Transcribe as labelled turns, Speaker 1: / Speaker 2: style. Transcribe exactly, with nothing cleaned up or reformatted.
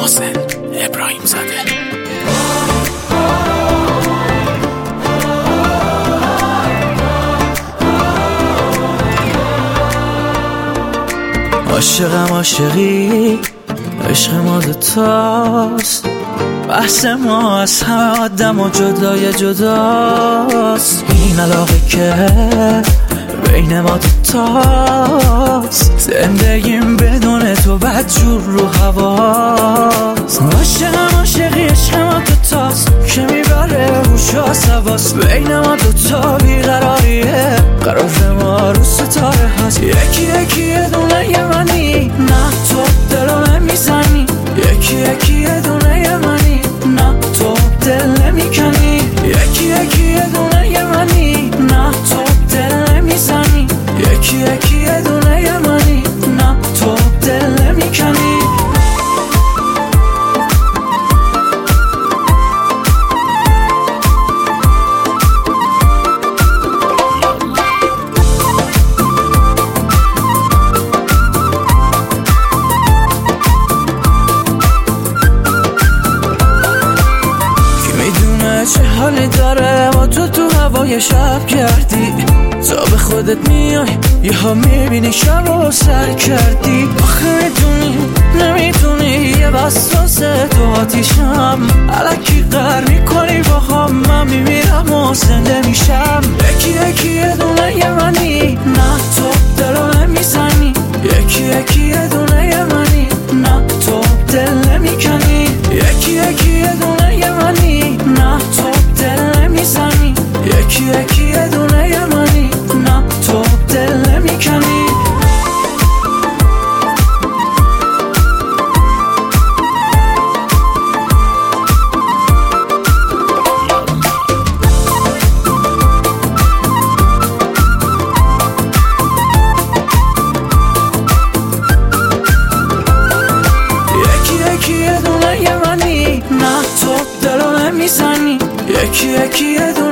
Speaker 1: محسن ابراهیم زاده.
Speaker 2: عاشقم عاشقی عشق ما دوتاست، بحث ما از همه آدم و جدای جداست. این علاقه که بین ما دوتاست، زندگیم بدون تو بدجور رو هواست. عاشقم عاشقی عشق ما دوتاست که میبره هوش و حواس. بین ما دوتا بیقراریه، قرار ما رو ستاره هست. یکی یکی یه دونه یه منی، نه تو دلو نمیزنی. یکی یکی یه دونه یه منی، نه تو دل نمیکنی. یکی یکی یه دونه یه منی، نه تو دل نمیزنی. یکی یکی یه دونه یه منی، نه تو دل نمیکنی. چه حالی داره با تو تو هوای شب کردی. تا به خودت میای یه ها میبینی شب رو سر کردی. آخه میدونی نمیدونی یه وسوسه تو آتیشم. الکی قهر میکنی با هم، من میمیرم و زنده میشم. یکی یکی یه دونه یه منی، نه تو دلو نمیزنی. یکی یکی یه دونه یه منی، نه تو دل نمیکنی. یکی یکی یه دونه یه منی، نه تو دل نمیزنی. یکی یکی یه دونه یه منی، نه تو دل نمیکنی. یکی یکی یه دونه یه منی، نه تو دلو نمیزنی. یکی یکی یه دونه